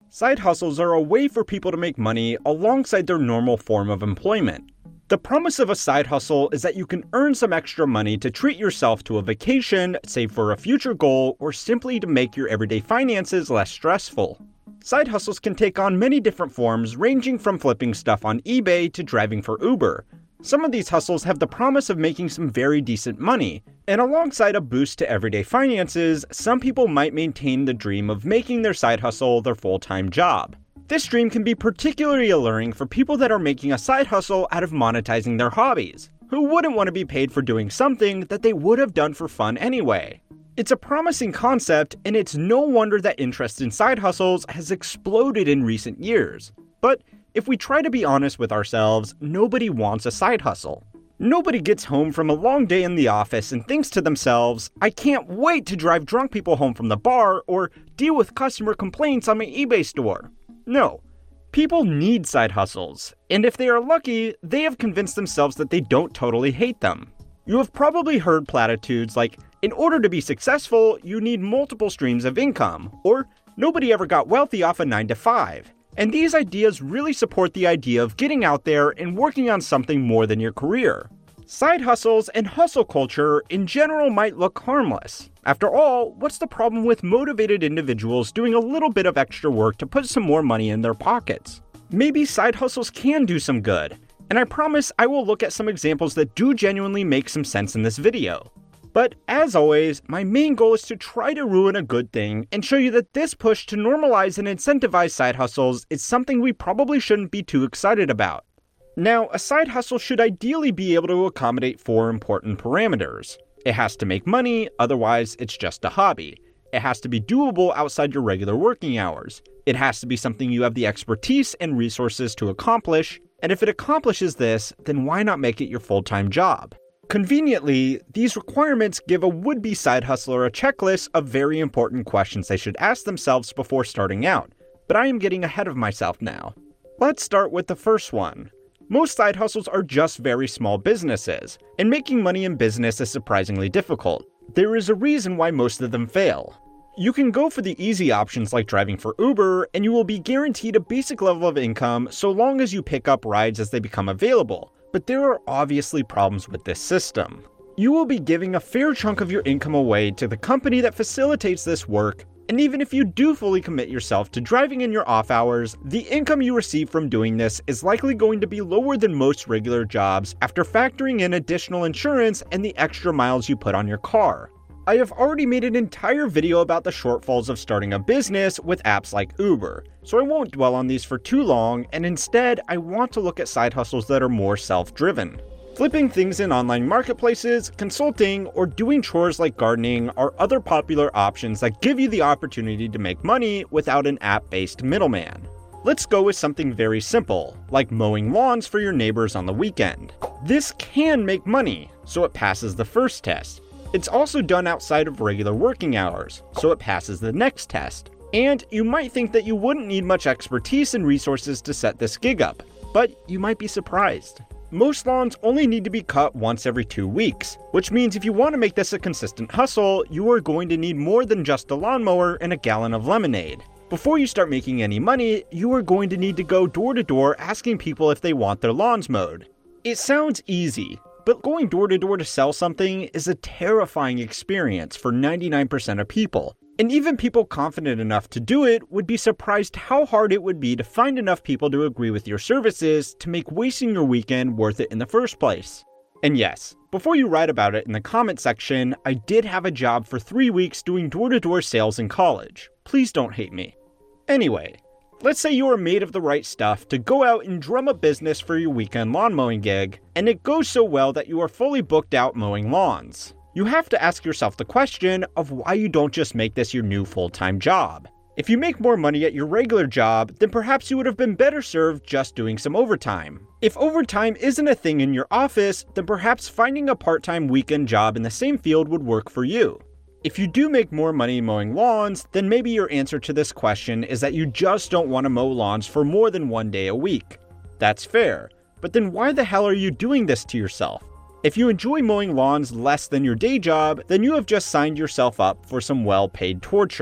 Side hustles are a way for people to make money alongside their normal form of employment. The promise of a side hustle is that you can earn some extra money to treat yourself to a vacation, save for a future goal, or simply to make your everyday finances less stressful. Side hustles can take on many different forms, ranging from flipping stuff on eBay to driving for Uber. Some of these hustles have the promise of making some very decent money, and alongside a boost to everyday finances, some people might maintain the dream of making their side hustle their full-time job. This dream can be particularly alluring for people that are making a side hustle out of monetizing their hobbies, who wouldn't want to be paid for doing something that they would have done for fun anyway. It's a promising concept, and it's no wonder that interest in side hustles has exploded in recent years. But if we try to be honest with ourselves, nobody wants a side hustle. Nobody gets home from a long day in the office and thinks to themselves, I can't wait to drive drunk people home from the bar or deal with customer complaints on my eBay store. No, people need side hustles, and if they are lucky, they have convinced themselves that they don't totally hate them. You have probably heard platitudes like, in order to be successful, you need multiple streams of income, or nobody ever got wealthy off a 9-to-5. And these ideas really support the idea of getting out there and working on something more than your career. Side hustles and hustle culture in general might look harmless. After all, what's the problem with motivated individuals doing a little bit of extra work to put some more money in their pockets? Maybe side hustles can do some good, and I promise I will look at some examples that do genuinely make some sense in this video. But as always, my main goal is to try to ruin a good thing and show you that this push to normalize and incentivize side hustles is something we probably shouldn't be too excited about. Now, a side hustle should ideally be able to accommodate 4 important parameters. It has to make money, otherwise it's just a hobby. It has to be doable outside your regular working hours. It has to be something you have the expertise and resources to accomplish, and if it accomplishes this, then why not make it your full-time job? Conveniently, these requirements give a would-be side hustler a checklist of very important questions they should ask themselves before starting out, but I am getting ahead of myself now. Let's start with the first one. Most side hustles are just very small businesses, and making money in business is surprisingly difficult. There is a reason why most of them fail. You can go for the easy options like driving for Uber, and you will be guaranteed a basic level of income so long as you pick up rides as they become available. But there are obviously problems with this system. You will be giving a fair chunk of your income away to the company that facilitates this work, and even if you do fully commit yourself to driving in your off hours, the income you receive from doing this is likely going to be lower than most regular jobs after factoring in additional insurance and the extra miles you put on your car. I have already made an entire video about the shortfalls of starting a business with apps like Uber, so I won't dwell on these for too long, and instead I want to look at side hustles that are more self-driven. Flipping things in online marketplaces, consulting, or doing chores like gardening are other popular options that give you the opportunity to make money without an app-based middleman. Let's go with something very simple, like mowing lawns for your neighbors on the weekend. This can make money, so it passes the first test. It's also done outside of regular working hours, so it passes the next test. And you might think that you wouldn't need much expertise and resources to set this gig up, but you might be surprised. Most lawns only need to be cut once every 2 weeks, which means if you want to make this a consistent hustle, you are going to need more than just a lawnmower and a gallon of lemonade. Before you start making any money, you are going to need to go door to door asking people if they want their lawns mowed. It sounds easy, but going door to door to sell something is a terrifying experience for 99% of people. And even people confident enough to do it would be surprised how hard it would be to find enough people to agree with your services to make wasting your weekend worth it in the first place. And yes, before you write about it in the comment section, I did have a job for 3 weeks doing door-to-door sales in college. Please don't hate me. Anyway, let's say you are made of the right stuff to go out and drum up business for your weekend lawn mowing gig, and it goes so well that you are fully booked out mowing lawns. You have to ask yourself the question of why you don't just make this your new full-time job. If you make more money at your regular job, then perhaps you would have been better served just doing some overtime. If overtime isn't a thing in your office, then perhaps finding a part-time weekend job in the same field would work for you. If you do make more money mowing lawns, then maybe your answer to this question is that you just don't want to mow lawns for more than 1 day a week. That's fair, but then why the hell are you doing this to yourself? If you enjoy mowing lawns less than your day job, then you have just signed yourself up for some well-paid torture.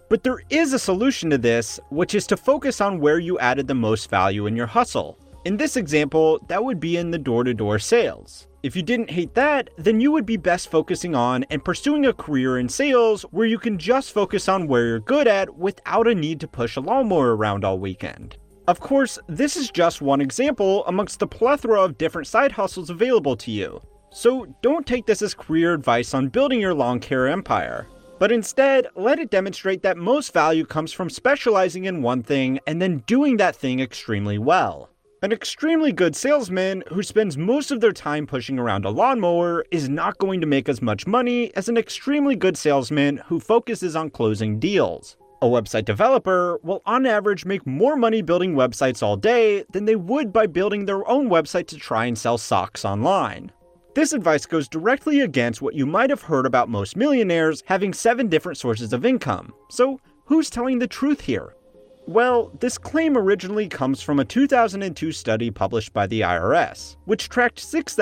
But there is a solution to this, which is to focus on where you added the most value in your hustle. In this example, that would be in the door-to-door sales. If you didn't hate that, then you would be best focusing on and pursuing a career in sales where you can just focus on where you're good at without a need to push a lawnmower around all weekend. Of course, this is just one example amongst the plethora of different side hustles available to you. So don't take this as career advice on building your lawn care empire. But instead, let it demonstrate that most value comes from specializing in one thing and then doing that thing extremely well. An extremely good salesman who spends most of their time pushing around a lawnmower is not going to make as much money as an extremely good salesman who focuses on closing deals. A website developer will on average make more money building websites all day than they would by building their own website to try and sell socks online. This advice goes directly against what you might have heard about most millionaires having 7 different sources of income. So who's telling the truth here? Well, this claim originally comes from a 2002 study published by the IRS, which tracked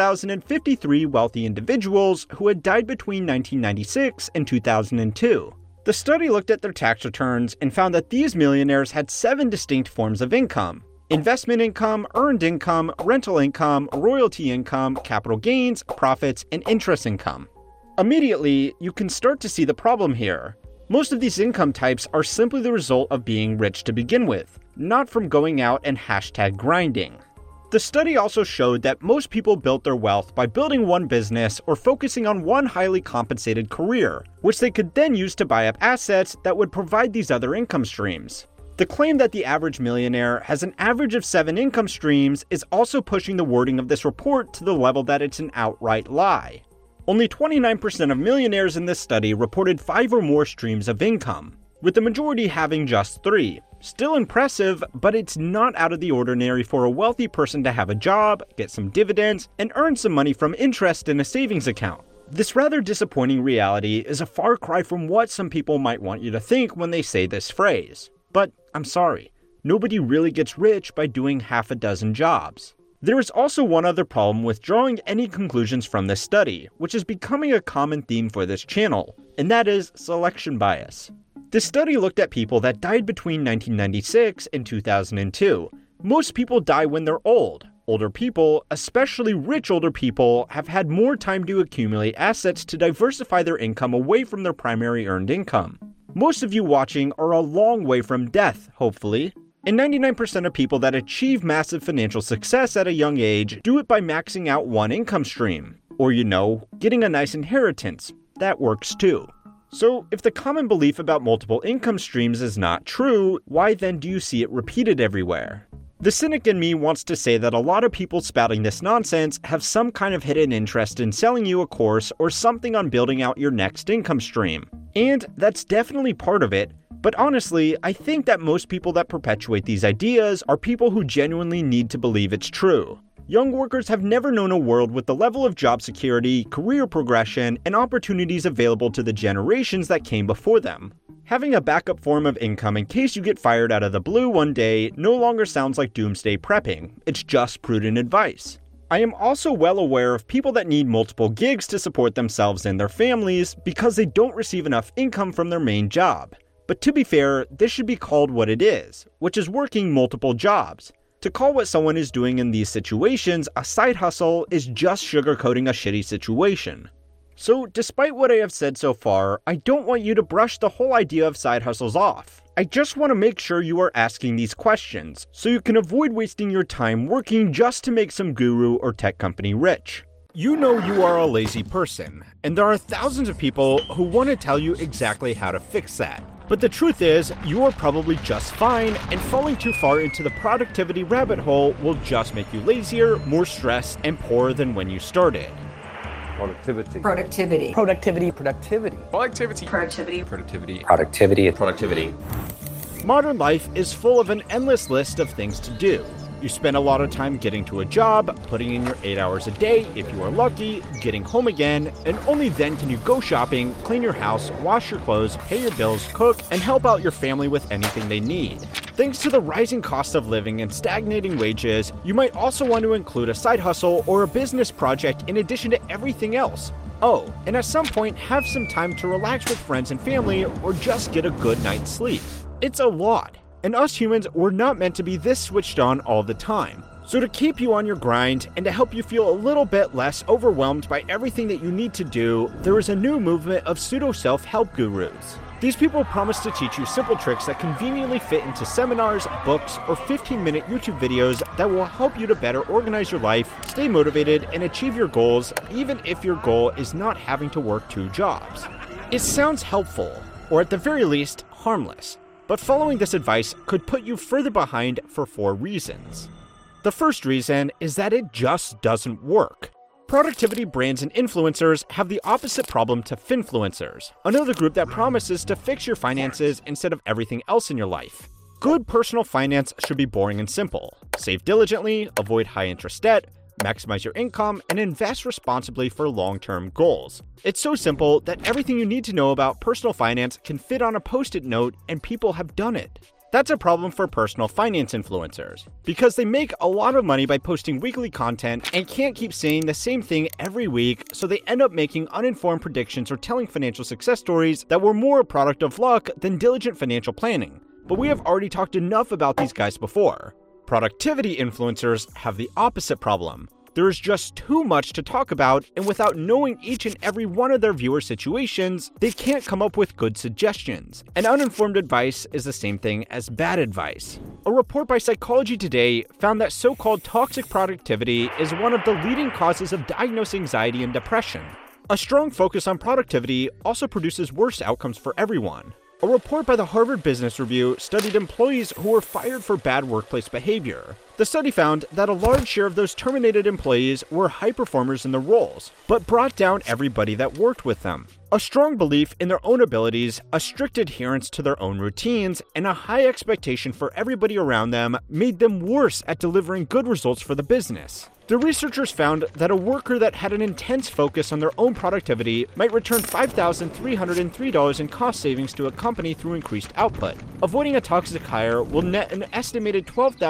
6,053 wealthy individuals who had died between 1996 and 2002. The study looked at their tax returns and found that these millionaires had 7 distinct forms of income: investment income, earned income, rental income, royalty income, capital gains, profits, and interest income. Immediately, you can start to see the problem here. Most of these income types are simply the result of being rich to begin with, not from going out and #grinding. The study also showed that most people built their wealth by building one business or focusing on one highly compensated career, which they could then use to buy up assets that would provide these other income streams. The claim that the average millionaire has an average of 7 income streams is also pushing the wording of this report to the level that it's an outright lie. Only 29% of millionaires in this study reported 5 or more streams of income, with the majority having just 3. Still impressive, but it's not out of the ordinary for a wealthy person to have a job, get some dividends, and earn some money from interest in a savings account. This rather disappointing reality is a far cry from what some people might want you to think when they say this phrase. But I'm sorry, nobody really gets rich by doing half a dozen jobs. There is also one other problem with drawing any conclusions from this study, which is becoming a common theme for this channel, and that is selection bias. This study looked at people that died between 1996 and 2002. Most people die when they're old. Older people, especially rich older people, have had more time to accumulate assets to diversify their income away from their primary earned income. Most of you watching are a long way from death, hopefully. And 99% of people that achieve massive financial success at a young age do it by maxing out one income stream. Or, getting a nice inheritance. That works too. So, if the common belief about multiple income streams is not true, why then do you see it repeated everywhere? The cynic in me wants to say that a lot of people spouting this nonsense have some kind of hidden interest in selling you a course or something on building out your next income stream. And that's definitely part of it. But honestly, I think that most people that perpetuate these ideas are people who genuinely need to believe it's true. Young workers have never known a world with the level of job security, career progression, and opportunities available to the generations that came before them. Having a backup form of income in case you get fired out of the blue one day no longer sounds like doomsday prepping, it's just prudent advice. I am also well aware of people that need multiple gigs to support themselves and their families because they don't receive enough income from their main job. But to be fair, this should be called what it is, which is working multiple jobs. To call what someone is doing in these situations a side hustle is just sugarcoating a shitty situation. So, despite what I have said so far, I don't want you to brush the whole idea of side hustles off. I just want to make sure you are asking these questions, so you can avoid wasting your time working just to make some guru or tech company rich. You know you are a lazy person, and there are thousands of people who want to tell you exactly how to fix that. But the truth is, you are probably just fine, and falling too far into the productivity rabbit hole will just make you lazier, more stressed, and poorer than when you started. Productivity. Productivity. Productivity. Productivity. Productivity. Productivity. Productivity. Productivity. Productivity. Modern life is full of an endless list of things to do. You spend a lot of time getting to a job, putting in your 8 hours a day if you are lucky, getting home again, and only then can you go shopping, clean your house, wash your clothes, pay your bills, cook, and help out your family with anything they need. Thanks to the rising cost of living and stagnating wages, you might also want to include a side hustle or a business project in addition to everything else. Oh, and at some point, have some time to relax with friends and family or just get a good night's sleep. It's a lot, and us humans were not meant to be this switched on all the time. So to keep you on your grind and to help you feel a little bit less overwhelmed by everything that you need to do, there is a new movement of pseudo-self-help gurus. These people promise to teach you simple tricks that conveniently fit into seminars, books, or 15-minute YouTube videos that will help you to better organize your life, stay motivated, and achieve your goals, even if your goal is not having to work 2 jobs. It sounds helpful, or at the very least, harmless, but following this advice could put you further behind for 4 reasons. The first reason is that it just doesn't work. Productivity brands and influencers have the opposite problem to finfluencers, another group that promises to fix your finances instead of everything else in your life. Good personal finance should be boring and simple. Save diligently, avoid high-interest debt, maximize your income, and invest responsibly for long-term goals. It's so simple that everything you need to know about personal finance can fit on a post-it note, and people have done it. That's a problem for personal finance influencers, because they make a lot of money by posting weekly content and can't keep saying the same thing every week, so they end up making uninformed predictions or telling financial success stories that were more a product of luck than diligent financial planning. But we have already talked enough about these guys before. Productivity influencers have the opposite problem. There is just too much to talk about, and without knowing each and every one of their viewer situations, they can't come up with good suggestions. And uninformed advice is the same thing as bad advice. A report by Psychology Today found that so-called toxic productivity is one of the leading causes of diagnosed anxiety and depression. A strong focus on productivity also produces worse outcomes for everyone. A report by the Harvard Business Review studied employees who were fired for bad workplace behavior. The study found that a large share of those terminated employees were high performers in their roles, but brought down everybody that worked with them. A strong belief in their own abilities, a strict adherence to their own routines, and a high expectation for everybody around them made them worse at delivering good results for the business. The researchers found that a worker that had an intense focus on their own productivity might return $5,303 in cost savings to a company through increased output. Avoiding a toxic hire will net an estimated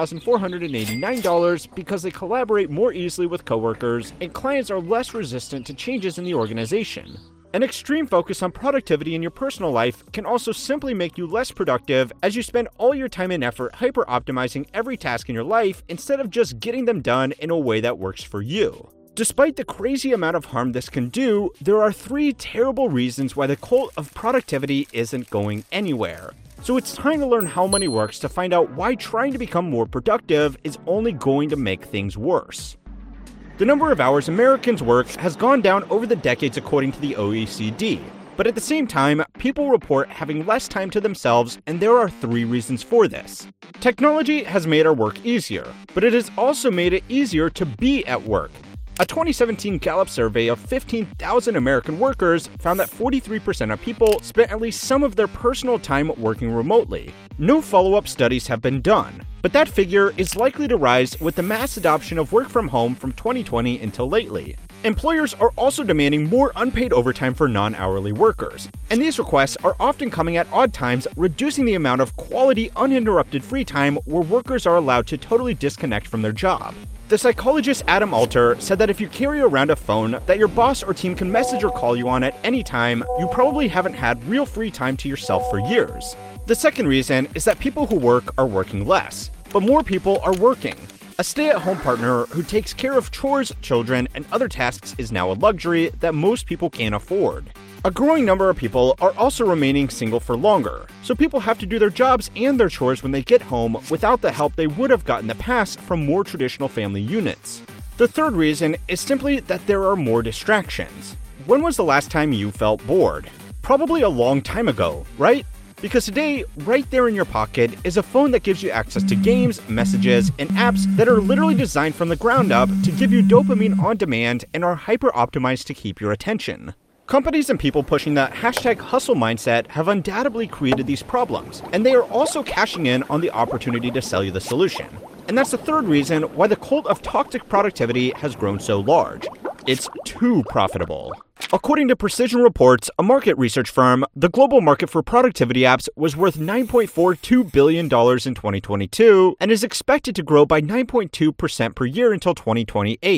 $12,489 because they collaborate more easily with coworkers and clients are less resistant to changes in the organization. An extreme focus on productivity in your personal life can also simply make you less productive as you spend all your time and effort hyper-optimizing every task in your life instead of just getting them done in a way that works for you. Despite the crazy amount of harm this can do, there are 3 terrible reasons why the cult of productivity isn't going anywhere. So it's time to learn how money works to find out why trying to become more productive is only going to make things worse. The number of hours Americans work has gone down over the decades according to the OECD. But at the same time, people report having less time to themselves, and there are 3 reasons for this. Technology has made our work easier, but it has also made it easier to be at work. A 2017 Gallup survey of 15,000 American workers found that 43% of people spent at least some of their personal time working remotely. No follow-up studies have been done, but that figure is likely to rise with the mass adoption of work from home from 2020 until lately. Employers are also demanding more unpaid overtime for non-hourly workers, and these requests are often coming at odd times, reducing the amount of quality, uninterrupted free time where workers are allowed to totally disconnect from their job. The psychologist Adam Alter said that if you carry around a phone that your boss or team can message or call you on at any time, you probably haven't had real free time to yourself for years. The second reason is that people who work are working less, but more people are working. A stay-at-home partner who takes care of chores, children, and other tasks is now a luxury that most people can't afford. A growing number of people are also remaining single for longer, so people have to do their jobs and their chores when they get home without the help they would have gotten in the past from more traditional family units. The third reason is simply that there are more distractions. When was the last time you felt bored? Probably a long time ago, right? Because today, right there in your pocket is a phone that gives you access to games, messages, and apps that are literally designed from the ground up to give you dopamine on demand and are hyper-optimized to keep your attention. Companies and people pushing the #hustle mindset have undoubtedly created these problems, and they are also cashing in on the opportunity to sell you the solution. And that's the third reason why the cult of toxic productivity has grown so large. It's too profitable. According to Precision Reports, a market research firm, the global market for productivity apps was worth $9.42 billion in 2022 and is expected to grow by 9.2% per year until 2028.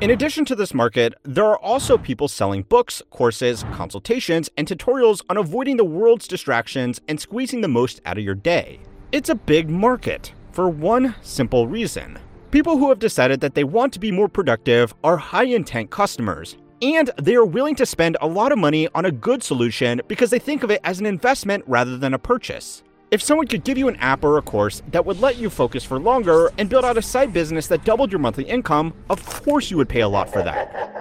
In addition to this market, there are also people selling books, courses, consultations, and tutorials on avoiding the world's distractions and squeezing the most out of your day. It's a big market for one simple reason. People who have decided that they want to be more productive are high-intent customers, and they are willing to spend a lot of money on a good solution because they think of it as an investment rather than a purchase. If someone could give you an app or a course that would let you focus for longer and build out a side business that doubled your monthly income, of course you would pay a lot for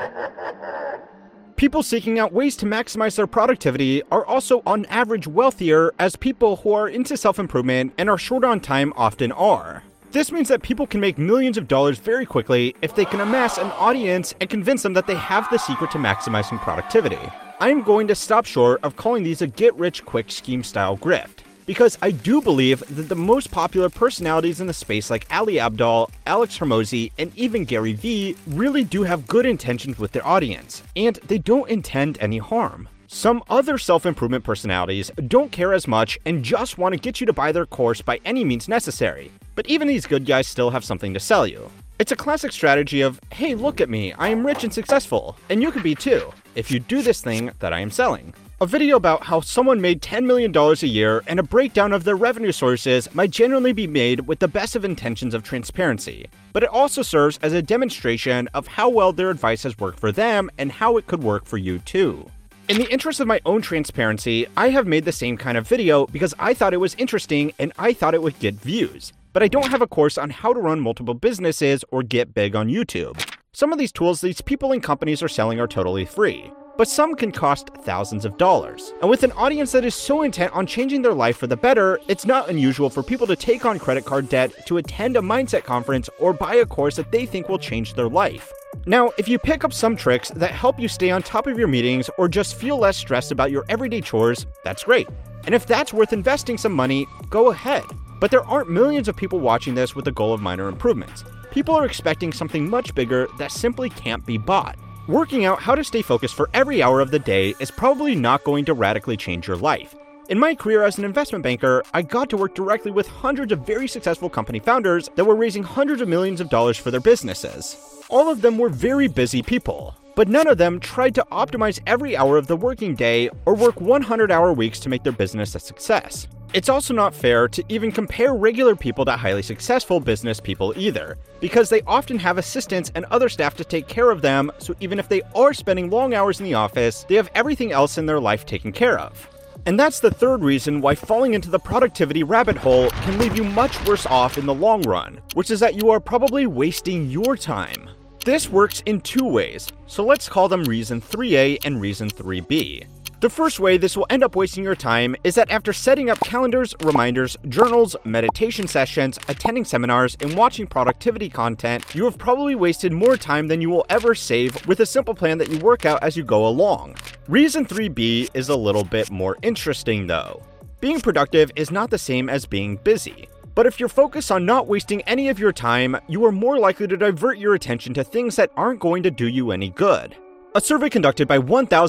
that. People seeking out ways to maximize their productivity are also on average wealthier, as people who are into self-improvement and are short on time often are. This means that people can make millions of dollars very quickly if they can amass an audience and convince them that they have the secret to maximizing productivity. I'm going to stop short of calling these a get-rich-quick scheme-style grift, because I do believe that the most popular personalities in the space like Ali Abdaal, Alex Hormozi, and even Gary Vee really do have good intentions with their audience, and they don't intend any harm. Some other self-improvement personalities don't care as much and just want to get you to buy their course by any means necessary. But even these good guys still have something to sell you. It's a classic strategy of, hey, look at me, I am rich and successful, and you could be too, if you do this thing that I am selling. A video about how someone made $10 million a year and a breakdown of their revenue sources might generally be made with the best of intentions of transparency, but it also serves as a demonstration of how well their advice has worked for them and how it could work for you too. In the interest of my own transparency, I have made the same kind of video because I thought it was interesting and I thought it would get views, but I don't have a course on how to run multiple businesses or get big on YouTube. Some of these tools these people and companies are selling are totally free, but some can cost thousands of dollars. And with an audience that is so intent on changing their life for the better, it's not unusual for people to take on credit card debt to attend a mindset conference or buy a course that they think will change their life. Now, if you pick up some tricks that help you stay on top of your meetings or just feel less stressed about your everyday chores, that's great. And if that's worth investing some money, go ahead. But there aren't millions of people watching this with the goal of minor improvements. People are expecting something much bigger that simply can't be bought. Working out how to stay focused for every hour of the day is probably not going to radically change your life. In my career as an investment banker, I got to work directly with hundreds of very successful company founders that were raising hundreds of millions of dollars for their businesses. All of them were very busy people, but none of them tried to optimize every hour of the working day or work 100-hour weeks to make their business a success. It's also not fair to even compare regular people to highly successful business people either, because they often have assistants and other staff to take care of them, so even if they are spending long hours in the office, they have everything else in their life taken care of. And that's the third reason why falling into the productivity rabbit hole can leave you much worse off in the long run, which is that you are probably wasting your time. This works in two ways, so let's call them reason 3A and reason 3B. The first way this will end up wasting your time is that after setting up calendars, reminders, journals, meditation sessions, attending seminars, and watching productivity content, you have probably wasted more time than you will ever save with a simple plan that you work out as you go along. Reason 3B is a little bit more interesting though. Being productive is not the same as being busy. But if you're focused on not wasting any of your time, you are more likely to divert your attention to things that aren't going to do you any good. A survey conducted by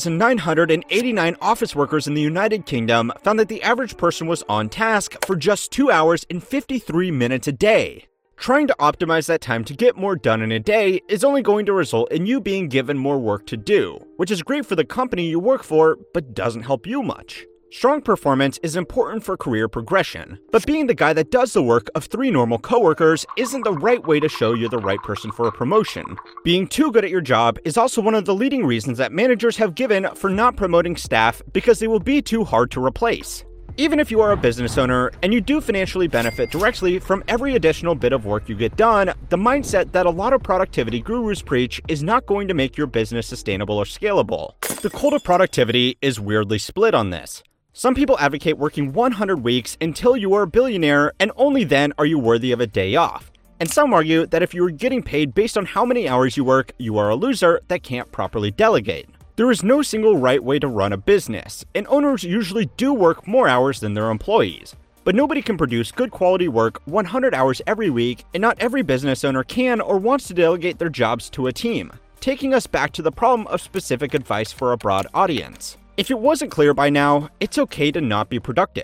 1,989 office workers in the United Kingdom found that the average person was on task for just 2 hours and 53 minutes a day. Trying to optimize that time to get more done in a day is only going to result in you being given more work to do, which is great for the company you work for, but doesn't help you much. Strong performance is important for career progression, but being the guy that does the work of 3 normal coworkers isn't the right way to show you're the right person for a promotion. Being too good at your job is also one of the leading reasons that managers have given for not promoting staff because they will be too hard to replace. Even if you are a business owner and you do financially benefit directly from every additional bit of work you get done, the mindset that a lot of productivity gurus preach is not going to make your business sustainable or scalable. The cult of productivity is weirdly split on this. Some people advocate working 100 weeks until you are a billionaire, and only then are you worthy of a day off. And some argue that if you are getting paid based on how many hours you work, you are a loser that can't properly delegate. There is no single right way to run a business, and owners usually do work more hours than their employees. But nobody can produce good quality work 100 hours every week, and not every business owner can or wants to delegate their jobs to a team, taking us back to the problem of specific advice for a broad audience. If it wasn't clear by now, it's okay to not be productive.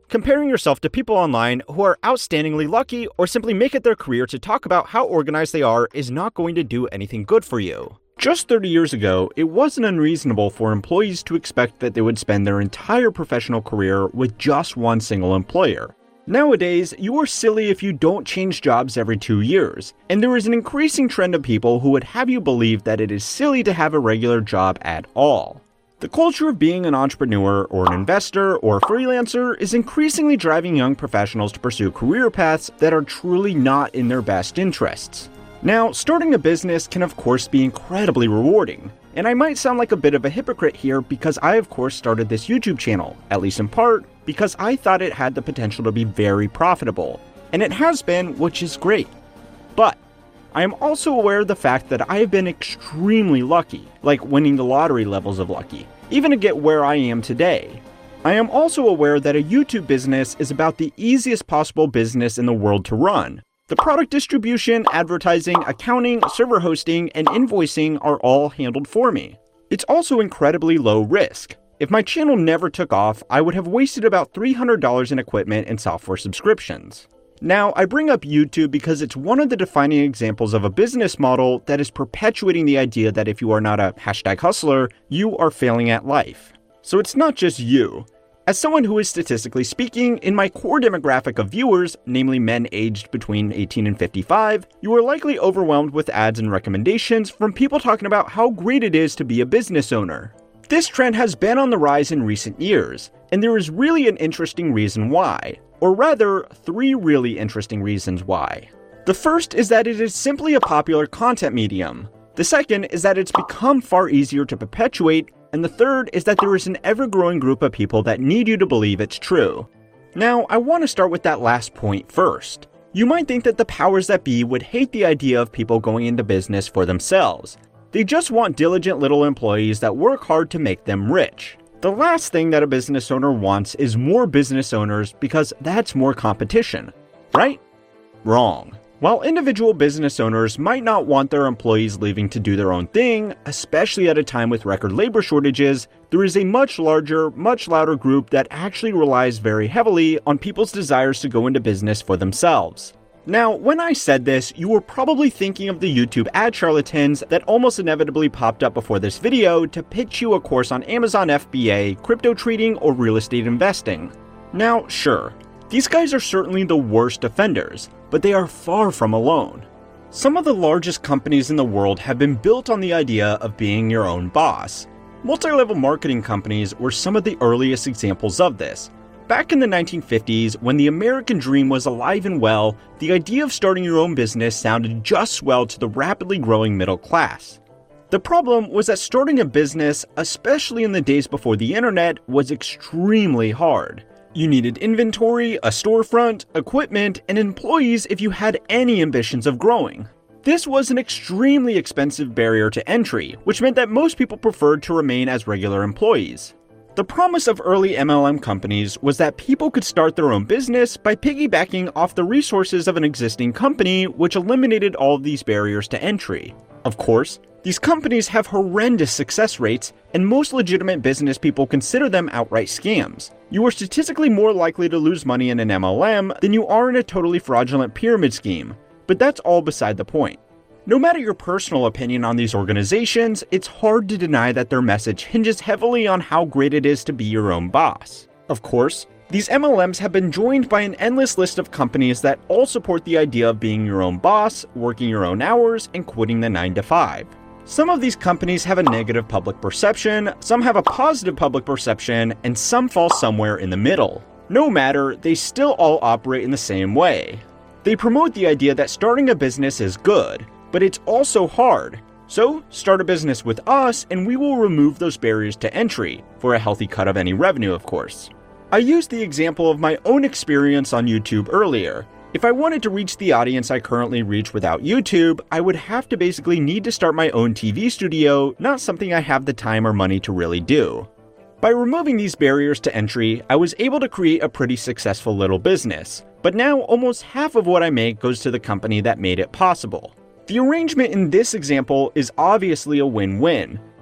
Comparing yourself to people online who are outstandingly lucky or simply make it their career to talk about how organized they are is not going to do anything good for you. Just 30 years ago, it wasn't unreasonable for employees to expect that they would spend their entire professional career with just one single employer. Nowadays, you are silly if you don't change jobs every 2 years, and there is an increasing trend of people who would have you believe that it is silly to have a regular job at all. The culture of being an entrepreneur or an investor or a freelancer is increasingly driving young professionals to pursue career paths that are truly not in their best interests. Now, starting a business can of course be incredibly rewarding, and I might sound like a bit of a hypocrite here because I of course started this YouTube channel, at least in part, because I thought it had the potential to be very profitable, and it has been, which is great. But I am also aware of the fact that I have been extremely lucky, like winning the lottery levels of lucky, even to get where I am today. I am also aware that a YouTube business is about the easiest possible business in the world to run. The product distribution, advertising, accounting, server hosting, and invoicing are all handled for me. It's also incredibly low risk. If my channel never took off, I would have wasted about $300 in equipment and software subscriptions. Now, I bring up YouTube because it's one of the defining examples of a business model that is perpetuating the idea that if you are not a #hustler, you are failing at life. So it's not just you. As someone who is statistically speaking in my core demographic of viewers, namely men aged between 18 and 55, you are likely overwhelmed with ads and recommendations from people talking about how great it is to be a business owner. This trend has been on the rise in recent years, and there is really an interesting reason why. Or rather, 3 really interesting reasons why. The first is that it is simply a popular content medium. The second is that it's become far easier to perpetuate, and the third is that there is an ever-growing group of people that need you to believe it's true. Now, I want to start with that last point first. You might think that the powers that be would hate the idea of people going into business for themselves. They just want diligent little employees that work hard to make them rich. The last thing that a business owner wants is more business owners because that's more competition, right? Wrong. While individual business owners might not want their employees leaving to do their own thing, especially at a time with record labor shortages, there is a much larger, much louder group that actually relies very heavily on people's desires to go into business for themselves. Now, when I said this, you were probably thinking of the YouTube ad charlatans that almost inevitably popped up before this video to pitch you a course on Amazon FBA, crypto trading, or real estate investing. Now, sure, these guys are certainly the worst offenders, but they are far from alone. Some of the largest companies in the world have been built on the idea of being your own boss. Multi-level marketing companies were some of the earliest examples of this. Back in the 1950s, when the American dream was alive and well, the idea of starting your own business sounded just swell to the rapidly growing middle class. The problem was that starting a business, especially in the days before the internet, was extremely hard. You needed inventory, a storefront, equipment, and employees if you had any ambitions of growing. This was an extremely expensive barrier to entry, which meant that most people preferred to remain as regular employees. The promise of early MLM companies was that people could start their own business by piggybacking off the resources of an existing company, which eliminated all of these barriers to entry. Of course, these companies have horrendous success rates, and most legitimate business people consider them outright scams. You are statistically more likely to lose money in an MLM than you are in a totally fraudulent pyramid scheme, but that's all beside the point. No matter your personal opinion on these organizations, it's hard to deny that their message hinges heavily on how great it is to be your own boss. Of course, these MLMs have been joined by an endless list of companies that all support the idea of being your own boss, working your own hours, and quitting the 9 to 5. Some of these companies have a negative public perception, some have a positive public perception, and some fall somewhere in the middle. No matter, they still all operate in the same way. They promote the idea that starting a business is good, but it's also hard. So, start a business with us and we will remove those barriers to entry, for a healthy cut of any revenue, of course. I used the example of my own experience on YouTube earlier. If I wanted to reach the audience I currently reach without YouTube, I would have to basically need to start my own TV studio, not something I have the time or money to really do. By removing these barriers to entry, I was able to create a pretty successful little business, but now almost half of what I make goes to the company that made it possible. The arrangement in this example is obviously a win-win, but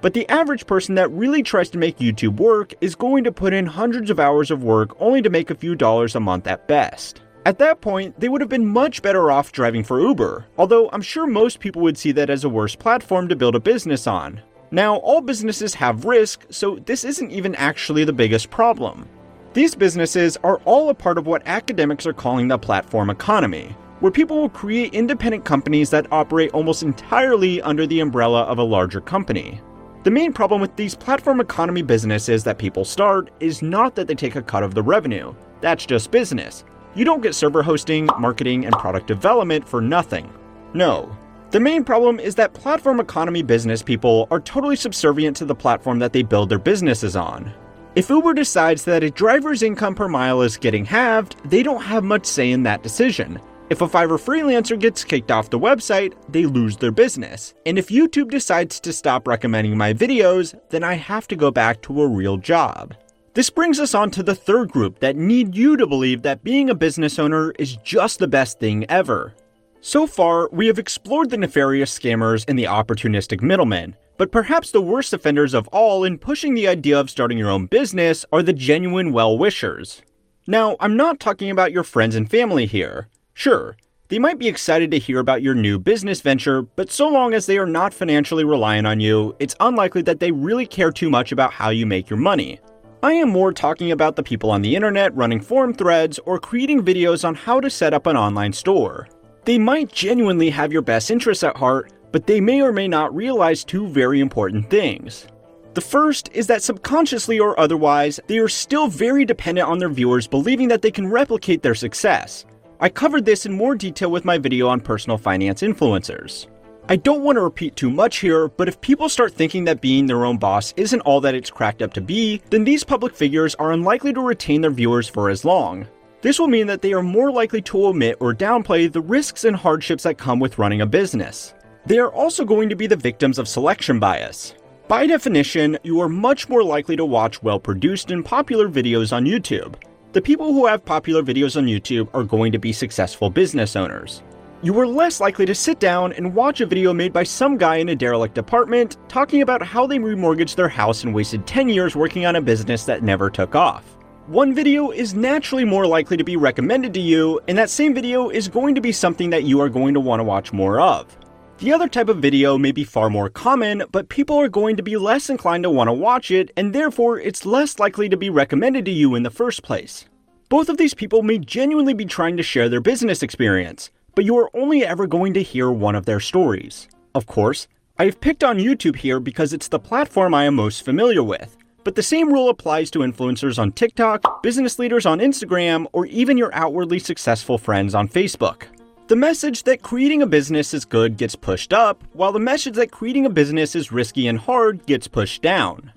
But the average person that really tries to make YouTube work is going to put in hundreds of hours of work only to make a few dollars a month at best. At that point, they would have been much better off driving for Uber, although I'm sure most people would see that as a worse platform to build a business on. Now, all businesses have risk, so this isn't even actually the biggest problem. These businesses are all a part of what academics are calling the platform economy, where people will create independent companies that operate almost entirely under the umbrella of a larger company. The main problem with these platform economy businesses that people start is not that they take a cut of the revenue. That's just business. You don't get server hosting, marketing, and product development for nothing. No. The main problem is that platform economy business people are totally subservient to the platform that they build their businesses on. If Uber decides that a driver's income per mile is getting halved, they don't have much say in that decision. If a Fiverr freelancer gets kicked off the website, they lose their business. And if YouTube decides to stop recommending my videos, then I have to go back to a real job. This brings us on to the third group that need you to believe that being a business owner is just the best thing ever. So far, we have explored the nefarious scammers and the opportunistic middlemen, but perhaps the worst offenders of all in pushing the idea of starting your own business are the genuine well-wishers. Now, I'm not talking about your friends and family here. Sure, they might be excited to hear about your new business venture, but so long as they are not financially reliant on you, it's unlikely that they really care too much about how you make your money. I am more talking about the people on the internet running forum threads or creating videos on how to set up an online store. They might genuinely have your best interests at heart, but they may or may not realize two very important things. The first is that subconsciously or otherwise, they are still very dependent on their viewers believing that they can replicate their success. I covered this in more detail with my video on personal finance influencers. I don't want to repeat too much here, but if people start thinking that being their own boss isn't all that it's cracked up to be, then these public figures are unlikely to retain their viewers for as long. This will mean that they are more likely to omit or downplay the risks and hardships that come with running a business. They are also going to be the victims of selection bias. By definition, you are much more likely to watch well-produced and popular videos on YouTube. The people who have popular videos on YouTube are going to be successful business owners. You are less likely to sit down and watch a video made by some guy in a derelict apartment talking about how they remortgaged their house and wasted 10 years working on a business that never took off. One video is naturally more likely to be recommended to you, and that same video is going to be something that you are going to want to watch more of. The other type of video may be far more common, but people are going to be less inclined to want to watch it, and therefore it's less likely to be recommended to you in the first place. Both of these people may genuinely be trying to share their business experience, but you are only ever going to hear one of their stories. Of course, I have picked on YouTube here because it's the platform I am most familiar with, but the same rule applies to influencers on TikTok, business leaders on Instagram, or even your outwardly successful friends on Facebook. The message that creating a business is good gets pushed up, while the message that creating a business is risky and hard gets pushed down.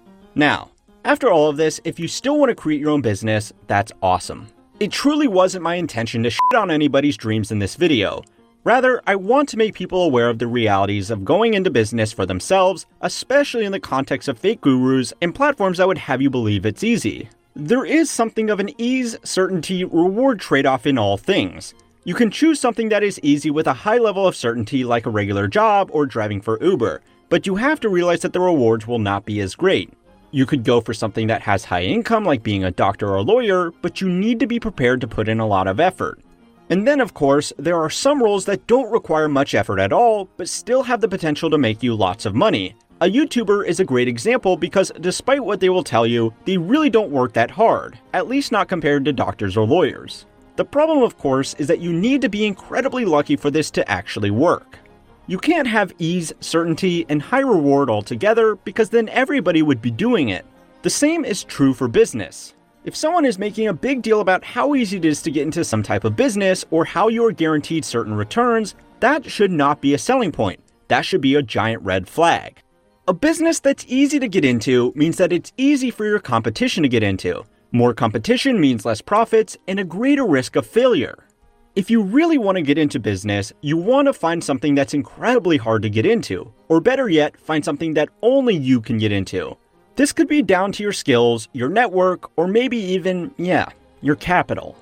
Now, after all of this, if you still want to create your own business, that's awesome. It truly wasn't my intention to shit on anybody's dreams in this video. Rather, I want to make people aware of the realities of going into business for themselves, especially in the context of fake gurus and platforms that would have you believe it's easy. There is something of an ease, certainty, reward trade-off in all things. You can choose something that is easy with a high level of certainty like a regular job or driving for Uber, but you have to realize that the rewards will not be as great. You could go for something that has high income like being a doctor or a lawyer, but you need to be prepared to put in a lot of effort. And then of course, there are some roles that don't require much effort at all, but still have the potential to make you lots of money. A YouTuber is a great example because despite what they will tell you, they really don't work that hard, at least not compared to doctors or lawyers. The problem, of course, is that you need to be incredibly lucky for this to actually work. You can't have ease, certainty, and high reward all together because then everybody would be doing it. The same is true for business. If someone is making a big deal about how easy it is to get into some type of business or how you are guaranteed certain returns, that should not be a selling point. That should be a giant red flag. A business that's easy to get into means that it's easy for your competition to get into. More competition means less profits and a greater risk of failure. If you really want to get into business, you want to find something that's incredibly hard to get into, or better yet, find something that only you can get into. This could be down to your skills, your network, or maybe even, your capital.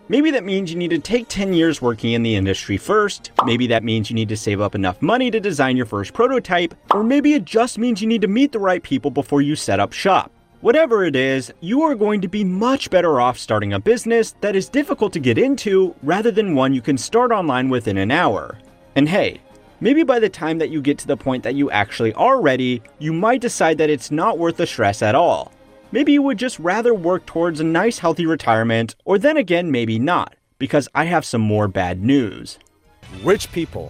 Maybe that means you need to take 10 years working in the industry first, maybe that means you need to save up enough money to design your first prototype, or maybe it just means you need to meet the right people before you set up shop. Whatever it is, you are going to be much better off starting a business that is difficult to get into rather than one you can start online within an hour. And hey, maybe by the time that you get to the point that you actually are ready, you might decide that it's not worth the stress at all. Maybe you would just rather work towards a nice healthy retirement, or then again maybe not, because I have some more bad news. Rich people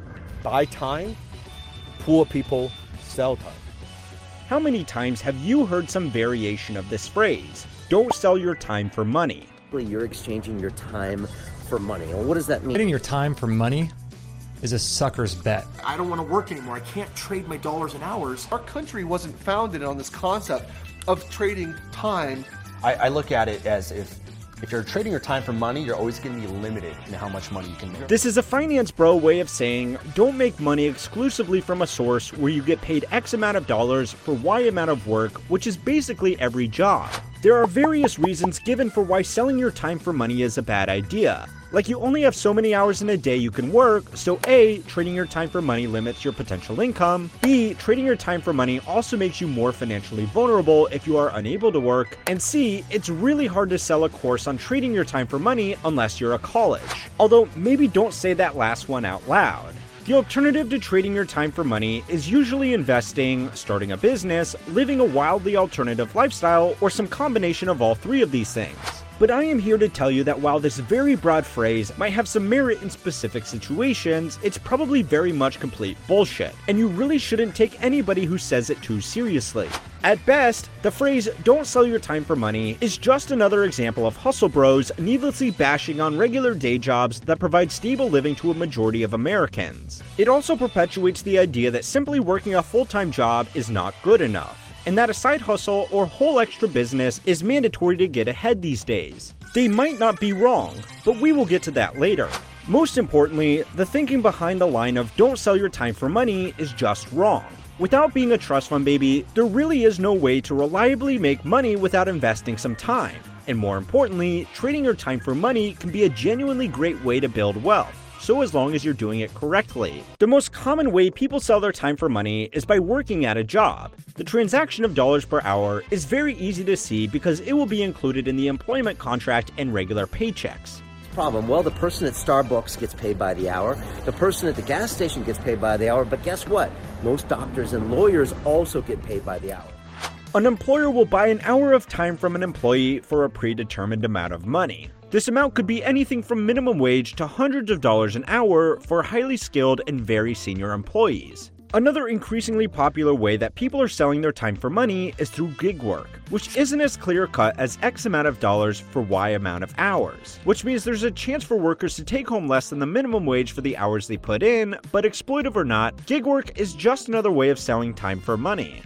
buy time, poor people sell time. How many times have you heard some variation of this phrase? Don't sell your time for money. You're exchanging your time for money. Well, what does that mean? Trading your time for money is a sucker's bet. I don't want to work anymore. I can't trade my dollars and hours. Our country wasn't founded on this concept of trading time. I look at it as if you're trading your time for money, you're always going to be limited in how much money you can make. This is a finance bro way of saying don't make money exclusively from a source where you get paid X amount of dollars for Y amount of work, which is basically every job. There are various reasons given for why selling your time for money is a bad idea. Like you only have so many hours in a day you can work, so A, trading your time for money limits your potential income. B, trading your time for money also makes you more financially vulnerable if you are unable to work. And C, it's really hard to sell a course on trading your time for money unless you're a college. Although maybe don't say that last one out loud. The alternative to trading your time for money is usually investing, starting a business, living a wildly alternative lifestyle, or some combination of all three of these things. But I am here to tell you that while this very broad phrase might have some merit in specific situations, it's probably very much complete bullshit, and you really shouldn't take anybody who says it too seriously. At best, the phrase "don't sell your time for money" is just another example of hustle bros needlessly bashing on regular day jobs that provide stable living to a majority of Americans. It also perpetuates the idea that simply working a full-time job is not good enough, and that a side hustle or whole extra business is mandatory to get ahead these days. They might not be wrong, but we will get to that later. Most importantly, the thinking behind the line of "don't sell your time for money" is just wrong. Without being a trust fund baby, there really is no way to reliably make money without investing some time. And more importantly, trading your time for money can be a genuinely great way to build wealth. So as long as you're doing it correctly. The most common way people sell their time for money is by working at a job. The transaction of dollars per hour is very easy to see because it will be included in the employment contract and regular paychecks. Problem? Well, the person at Starbucks gets paid by the hour. The person at the gas station gets paid by the hour. But guess what? Most doctors and lawyers also get paid by the hour. An employer will buy an hour of time from an employee for a predetermined amount of money. This amount could be anything from minimum wage to hundreds of dollars an hour for highly skilled and very senior employees. Another increasingly popular way that people are selling their time for money is through gig work, which isn't as clear-cut as X amount of dollars for Y amount of hours, which means there's a chance for workers to take home less than the minimum wage for the hours they put in, but exploitive or not, gig work is just another way of selling time for money.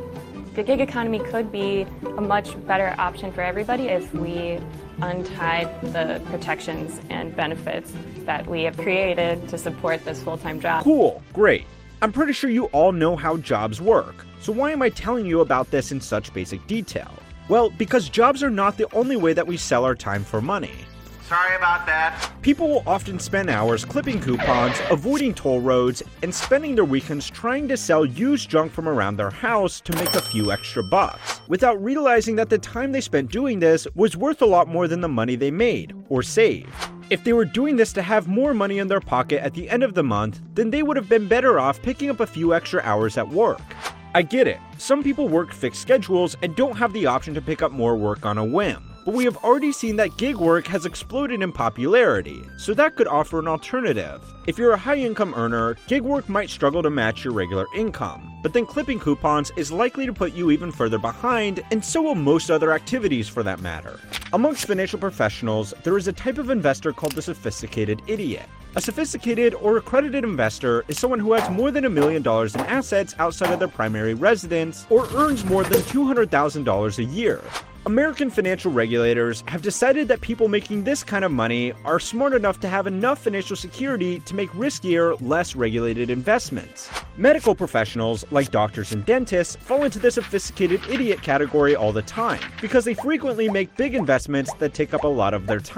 The gig economy could be a much better option for everybody if we untied the protections and benefits that we have created to support this full-time job. Cool, great. I'm pretty sure you all know how jobs work, so why am I telling you about this in such basic detail? Well, because jobs are not the only way that we sell our time for money. Sorry about that. People will often spend hours clipping coupons, avoiding toll roads, and spending their weekends trying to sell used junk from around their house to make a few extra bucks, without realizing that the time they spent doing this was worth a lot more than the money they made, or saved. If they were doing this to have more money in their pocket at the end of the month, then they would have been better off picking up a few extra hours at work. I get it, some people work fixed schedules and don't have the option to pick up more work on a whim. But we have already seen that gig work has exploded in popularity, so that could offer an alternative. If you're a high-income earner, gig work might struggle to match your regular income, but then clipping coupons is likely to put you even further behind, and so will most other activities for that matter. Amongst financial professionals, there is a type of investor called the sophisticated idiot. A sophisticated or accredited investor is someone who has more than $1 million in assets outside of their primary residence, or earns more than $200,000 a year. American financial regulators have decided that people making this kind of money are smart enough to have enough financial security to make riskier, less regulated investments. Medical professionals, like doctors and dentists, fall into the sophisticated idiot category all the time, because they frequently make big investments that take up a lot of their time.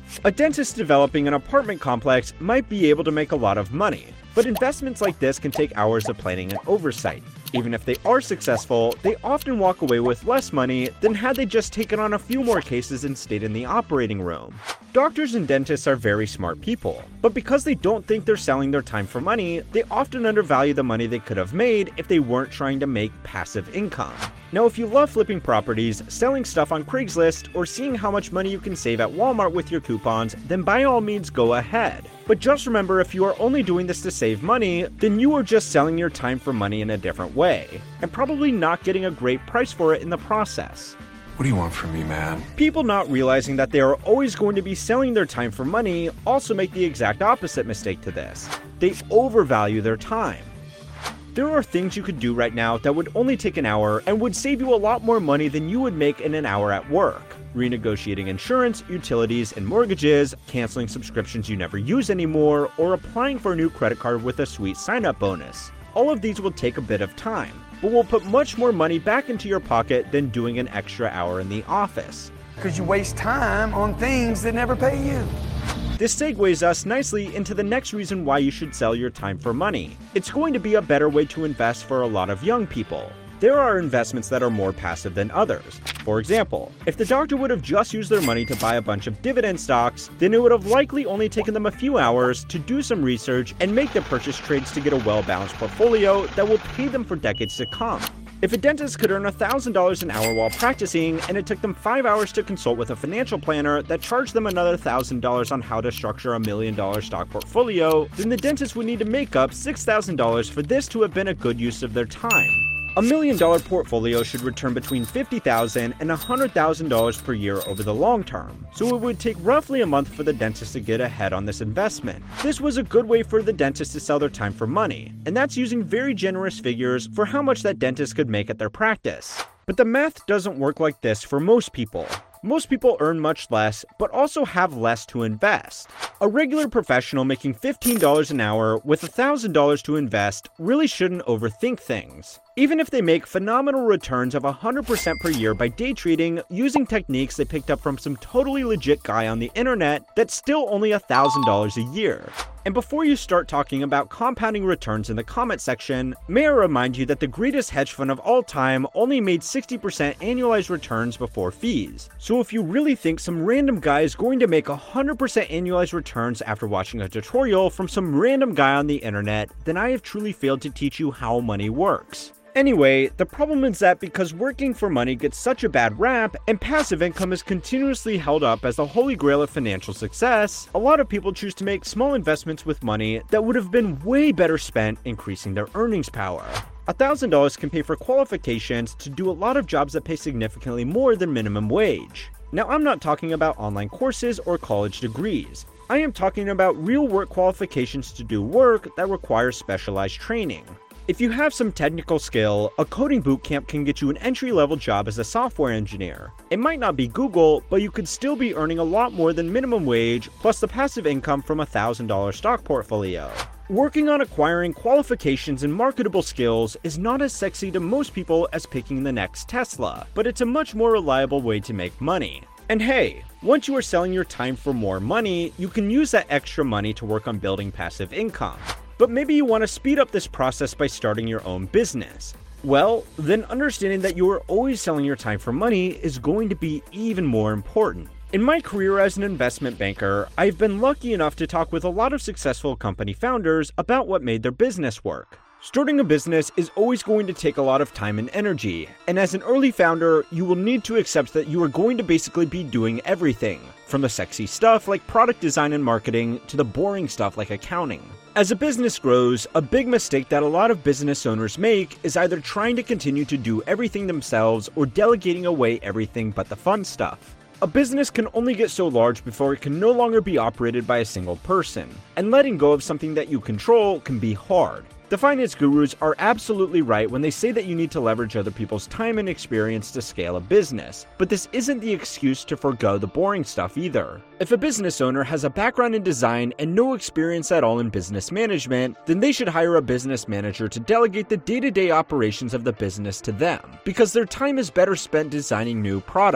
A dentist developing an apartment complex might be able to make a lot of money, but investments like this can take hours of planning and oversight. Even if they are successful, they often walk away with less money than had they just taken on a few more cases and stayed in the operating room. Doctors and dentists are very smart people, but because they don't think they're selling their time for money, they often undervalue the money they could have made if they weren't trying to make passive income. Now, if you love flipping properties, selling stuff on Craigslist, or seeing how much money you can save at Walmart with your coupons, then by all means go ahead. But just remember, if you are only doing this to save money, then you are just selling your time for money in a different way, and probably not getting a great price for it in the process. What do you want from me, man? People not realizing that they are always going to be selling their time for money also make the exact opposite mistake to this. They overvalue their time. There are things you could do right now that would only take an hour and would save you a lot more money than you would make in an hour at work. Renegotiating insurance, utilities, and mortgages, canceling subscriptions you never use anymore, or applying for a new credit card with a sweet sign-up bonus. All of these will take a bit of time, but will put much more money back into your pocket than doing an extra hour in the office. Because you waste time on things that never pay you. This segues us nicely into the next reason why you should sell your time for money. It's going to be a better way to invest for a lot of young people. There are investments that are more passive than others. For example, if the doctor would have just used their money to buy a bunch of dividend stocks, then it would have likely only taken them a few hours to do some research and make the purchase trades to get a well-balanced portfolio that will pay them for decades to come. If a dentist could earn $1,000 an hour while practicing, and it took them 5 hours to consult with a financial planner that charged them another $1,000 on how to structure a $1 million stock portfolio, then the dentist would need to make up $6,000 for this to have been a good use of their time. A $1 million portfolio should return between $50,000 and $100,000 per year over the long term, so it would take roughly a month for the dentist to get ahead on this investment. This was a good way for the dentist to sell their time for money, and that's using very generous figures for how much that dentist could make at their practice. But the math doesn't work like this for most people. Most people earn much less, but also have less to invest. A regular professional making $15 an hour with $1,000 to invest really shouldn't overthink things. Even if they make phenomenal returns of 100% per year by day trading using techniques they picked up from some totally legit guy on the internet, that's still only $1,000 a year. And before you start talking about compounding returns in the comment section, may I remind you that the greatest hedge fund of all time only made 60% annualized returns before fees. So if you really think some random guy is going to make 100% annualized returns after watching a tutorial from some random guy on the internet, then I have truly failed to teach you how money works. Anyway, the problem is that because working for money gets such a bad rap, and passive income is continuously held up as the holy grail of financial success, a lot of people choose to make small investments with money that would have been way better spent increasing their earnings power. $1,000 can pay for qualifications to do a lot of jobs that pay significantly more than minimum wage. Now, I'm not talking about online courses or college degrees. I am talking about real work qualifications to do work that requires specialized training. If you have some technical skill, a coding bootcamp can get you an entry-level job as a software engineer. It might not be Google, but you could still be earning a lot more than minimum wage, plus the passive income from a $1,000 stock portfolio. Working on acquiring qualifications and marketable skills is not as sexy to most people as picking the next Tesla, but it's a much more reliable way to make money. And hey, once you are selling your time for more money, you can use that extra money to work on building passive income. But maybe you want to speed up this process by starting your own business. Well, then understanding that you are always selling your time for money is going to be even more important. In my career as an investment banker, I've been lucky enough to talk with a lot of successful company founders about what made their business work. Starting a business is always going to take a lot of time and energy, and as an early founder, you will need to accept that you are going to basically be doing everything, from the sexy stuff like product design and marketing to the boring stuff like accounting. As a business grows, a big mistake that a lot of business owners make is either trying to continue to do everything themselves or delegating away everything but the fun stuff. A business can only get so large before it can no longer be operated by a single person, and letting go of something that you control can be hard. The finance gurus are absolutely right when they say that you need to leverage other people's time and experience to scale a business, but this isn't the excuse to forgo the boring stuff either. If a business owner has a background in design and no experience at all in business management, then they should hire a business manager to delegate the day-to-day operations of the business to them, because their time is better spent designing new products.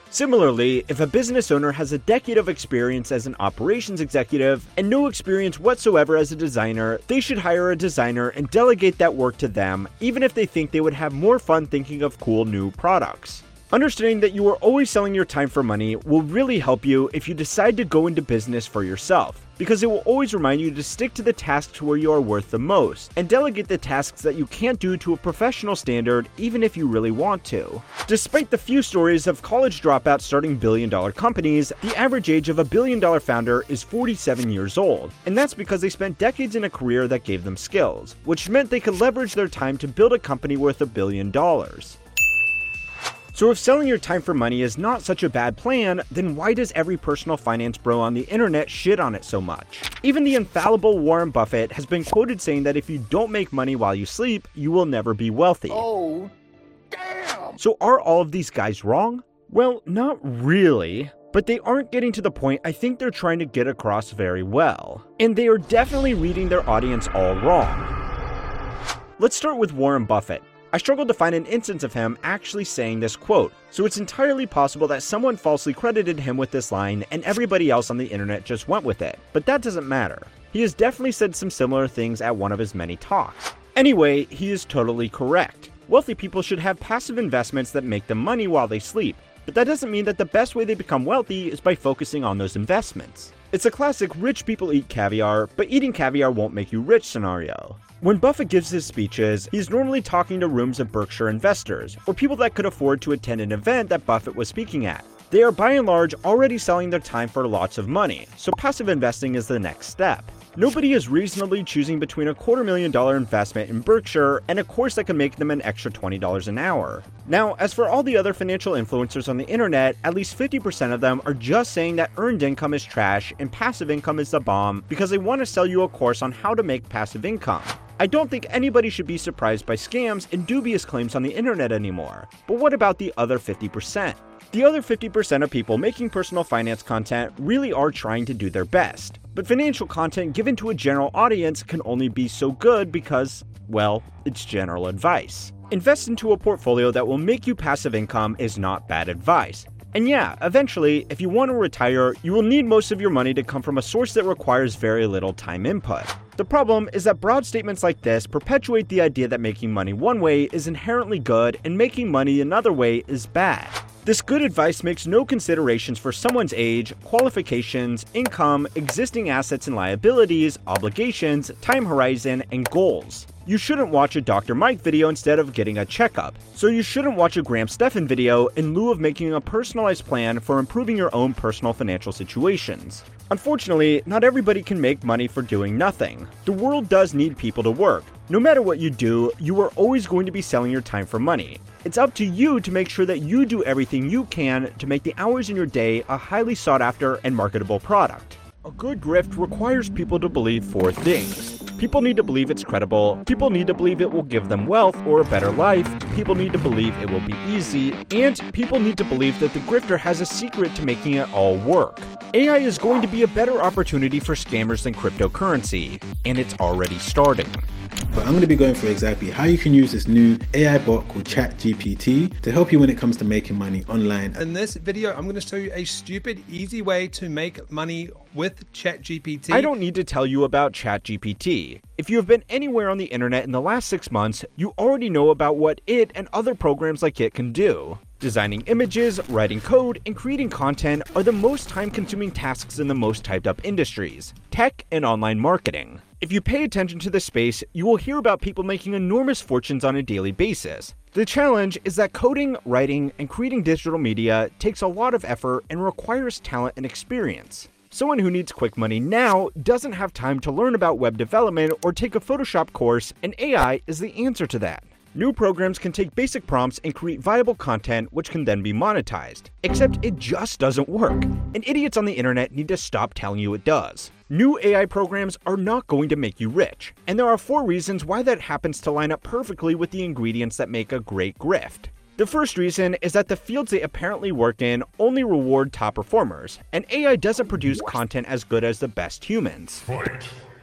Similarly, if a business owner has a decade of experience as an operations executive and no experience whatsoever as a designer, they should hire a designer and delegate that work to them, even if they think they would have more fun thinking of cool new products. Understanding that you are always selling your time for money will really help you if you decide to go into business for yourself, because it will always remind you to stick to the tasks where you are worth the most, and delegate the tasks that you can't do to a professional standard even if you really want to. Despite the few stories of college dropouts starting billion-dollar companies, the average age of a billion-dollar founder is 47 years old, and that's because they spent decades in a career that gave them skills, which meant they could leverage their time to build a company worth $1 billion. So if selling your time for money is not such a bad plan, then why does every personal finance bro on the internet shit on it so much? Even the infallible Warren Buffett has been quoted saying that if you don't make money while you sleep, you will never be wealthy. Oh, damn! So are all of these guys wrong? Well, not really. But they aren't getting to the point I think they're trying to get across very well. And they are definitely reading their audience all wrong. Let's start with Warren Buffett. I struggled to find an instance of him actually saying this quote, so it's entirely possible that someone falsely credited him with this line and everybody else on the internet just went with it, but that doesn't matter. He has definitely said some similar things at one of his many talks. Anyway, he is totally correct. Wealthy people should have passive investments that make them money while they sleep, but that doesn't mean that the best way they become wealthy is by focusing on those investments. It's a classic rich people eat caviar, but eating caviar won't make you rich scenario. When Buffett gives his speeches, he's normally talking to rooms of Berkshire investors, or people that could afford to attend an event that Buffett was speaking at. They are by and large already selling their time for lots of money, so passive investing is the next step. Nobody is reasonably choosing between a $250,000 investment in Berkshire and a course that can make them an extra $20 an hour. Now, as for all the other financial influencers on the internet, at least 50% of them are just saying that earned income is trash and passive income is the bomb because they want to sell you a course on how to make passive income. I don't think anybody should be surprised by scams and dubious claims on the internet anymore. But what about the other 50%? The other 50% of people making personal finance content really are trying to do their best. But financial content given to a general audience can only be so good because, well, it's general advice. Invest into a portfolio that will make you passive income is not bad advice. And yeah, eventually, if you want to retire, you will need most of your money to come from a source that requires very little time input. The problem is that broad statements like this perpetuate the idea that making money one way is inherently good and making money another way is bad. This good advice makes no considerations for someone's age, qualifications, income, existing assets and liabilities, obligations, time horizon, and goals. You shouldn't watch a Dr. Mike video instead of getting a checkup, so you shouldn't watch a Graham Stephan video in lieu of making a personalized plan for improving your own personal financial situations. Unfortunately, not everybody can make money for doing nothing. The world does need people to work. No matter what you do, you are always going to be selling your time for money. It's up to you to make sure that you do everything you can to make the hours in your day a highly sought after and marketable product. A good grift requires people to believe 4 things. People need to believe it's credible, people need to believe it will give them wealth or a better life, people need to believe it will be easy, and people need to believe that the grifter has a secret to making it all work. AI is going to be a better opportunity for scammers than cryptocurrency, and it's already starting. But I'm going to be going through exactly how you can use this new AI bot called ChatGPT to help you when it comes to making money online. In this video, I'm going to show you a stupid, easy way to make money with ChatGPT. I don't need to tell you about ChatGPT. If you have been anywhere on the internet in the last 6 months, you already know about what it and other programs like it can do. Designing images, writing code, and creating content are the most time-consuming tasks in the most typed-up industries, tech and online marketing. If you pay attention to this space, you will hear about people making enormous fortunes on a daily basis. The challenge is that coding, writing, and creating digital media takes a lot of effort and requires talent and experience. Someone who needs quick money now doesn't have time to learn about web development or take a Photoshop course, and AI is the answer to that. New programs can take basic prompts and create viable content which can then be monetized. Except it just doesn't work, and idiots on the internet need to stop telling you it does. New AI programs are not going to make you rich, and there are 4 reasons why that happens to line up perfectly with the ingredients that make a great grift. The first reason is that the fields they apparently work in only reward top performers, and AI doesn't produce content as good as the best humans.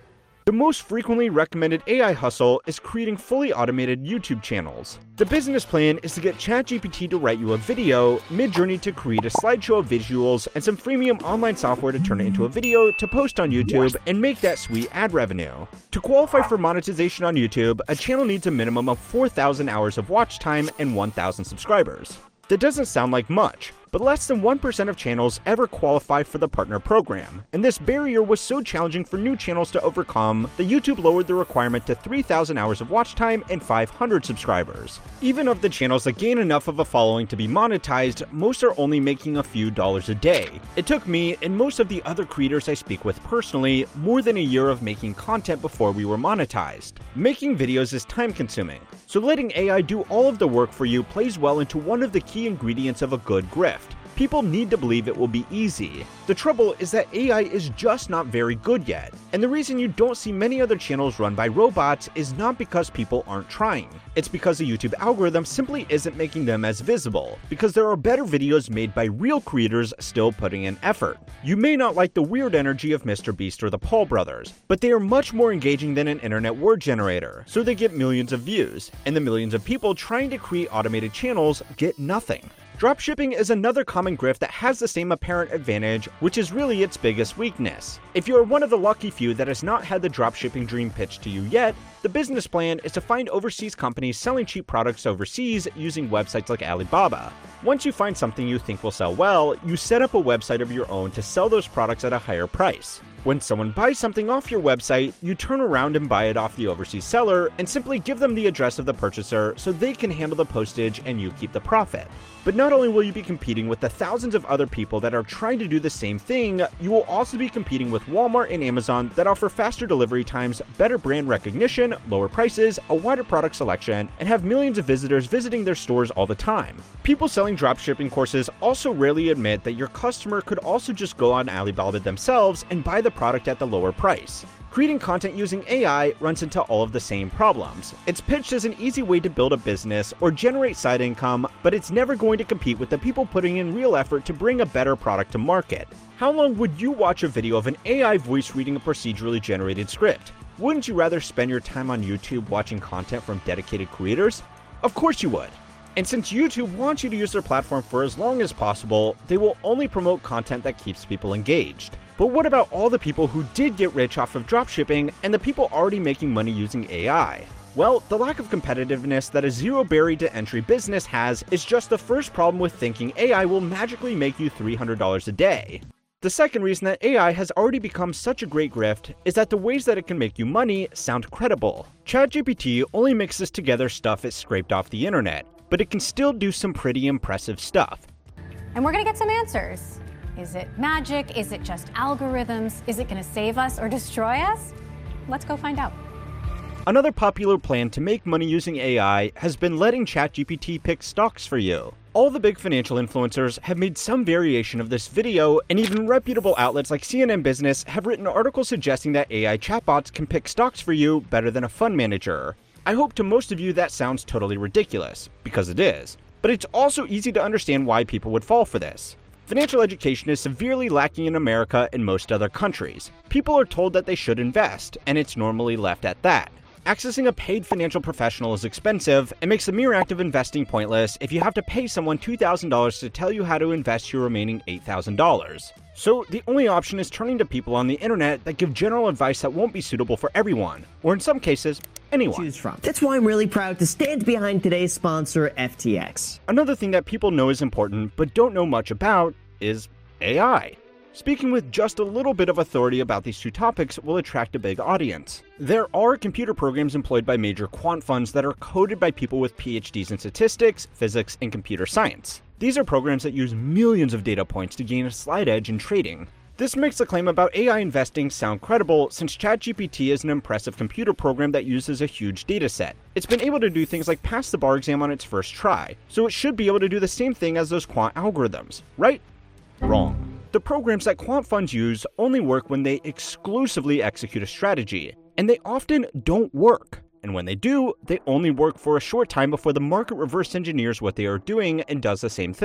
The most frequently recommended AI hustle is creating fully automated YouTube channels. The business plan is to get ChatGPT to write you a video, Midjourney to create a slideshow of visuals, and some freemium online software to turn it into a video to post on YouTube and make that sweet ad revenue. To qualify for monetization on YouTube, a channel needs a minimum of 4,000 hours of watch time and 1,000 subscribers. That doesn't sound like much, but less than 1% of channels ever qualify for the partner program, and this barrier was so challenging for new channels to overcome that YouTube lowered the requirement to 3,000 hours of watch time and 500 subscribers. Even of the channels that gain enough of a following to be monetized, most are only making a few dollars a day. It took me, and most of the other creators I speak with personally, more than a year of making content before we were monetized. Making videos is time consuming, so letting AI do all of the work for you plays well into one of the key ingredients of a good grift. People need to believe it will be easy. The trouble is that AI is just not very good yet, and the reason you don't see many other channels run by robots is not because people aren't trying. It's because the YouTube algorithm simply isn't making them as visible, because there are better videos made by real creators still putting in effort. You may not like the weird energy of MrBeast or the Paul brothers, but they are much more engaging than an internet word generator, so they get millions of views, and the millions of people trying to create automated channels get nothing. Dropshipping is another common grift that has the same apparent advantage, which is really its biggest weakness. If you are one of the lucky few that has not had the dropshipping dream pitched to you yet, the business plan is to find overseas companies selling cheap products overseas using websites like Alibaba. Once you find something you think will sell well, you set up a website of your own to sell those products at a higher price. When someone buys something off your website, you turn around and buy it off the overseas seller and simply give them the address of the purchaser so they can handle the postage and you keep the profit. But not only will you be competing with the thousands of other people that are trying to do the same thing, you will also be competing with Walmart and Amazon that offer faster delivery times, better brand recognition, lower prices, a wider product selection, and have millions of visitors visiting their stores all the time. People selling dropshipping courses also rarely admit that your customer could also just go on Alibaba themselves and buy the product at the lower price. Creating content using AI runs into all of the same problems. It's pitched as an easy way to build a business or generate side income, but it's never going to compete with the people putting in real effort to bring a better product to market. How long would you watch a video of an AI voice reading a procedurally generated script? Wouldn't you rather spend your time on YouTube watching content from dedicated creators? Of course you would. And since YouTube wants you to use their platform for as long as possible, they will only promote content that keeps people engaged. But what about all the people who did get rich off of dropshipping and the people already making money using AI? Well, the lack of competitiveness that a zero barrier to entry business has is just the first problem with thinking AI will magically make you $300 a day. The second reason that AI has already become such a great grift is that the ways that it can make you money sound credible. ChatGPT only mixes together stuff it scraped off the internet, but it can still do some pretty impressive stuff. And we're gonna get some answers. Is it magic? Is it just algorithms? Is it gonna save us or destroy us? Let's go find out. Another popular plan to make money using AI has been letting ChatGPT pick stocks for you. All the big financial influencers have made some variation of this video, and even reputable outlets like CNN Business have written articles suggesting that AI chatbots can pick stocks for you better than a fund manager. I hope to most of you that sounds totally ridiculous, because it is. But it's also easy to understand why people would fall for this. Financial education is severely lacking in America and most other countries. People are told that they should invest, and it's normally left at that. Accessing a paid financial professional is expensive and makes the mere act of investing pointless if you have to pay someone $2,000 to tell you how to invest your remaining $8,000. So the only option is turning to people on the internet that give general advice that won't be suitable for everyone, or in some cases, anyone. Choose from. That's why I'm really proud to stand behind today's sponsor, FTX. Another thing that people know is important but don't know much about is AI. Speaking with just a little bit of authority about these two topics will attract a big audience. There are computer programs employed by major quant funds that are coded by people with PhDs in statistics, physics, and computer science. These are programs that use millions of data points to gain a slight edge in trading. This makes the claim about AI investing sound credible since ChatGPT is an impressive computer program that uses a huge dataset. It's been able to do things like pass the bar exam on its first try, so it should be able to do the same thing as those quant algorithms, right? Wrong. The programs that quant funds use only work when they exclusively execute a strategy, and they often don't work. And when they do, they only work for a short time before the market reverse engineers what they are doing and does the same thing.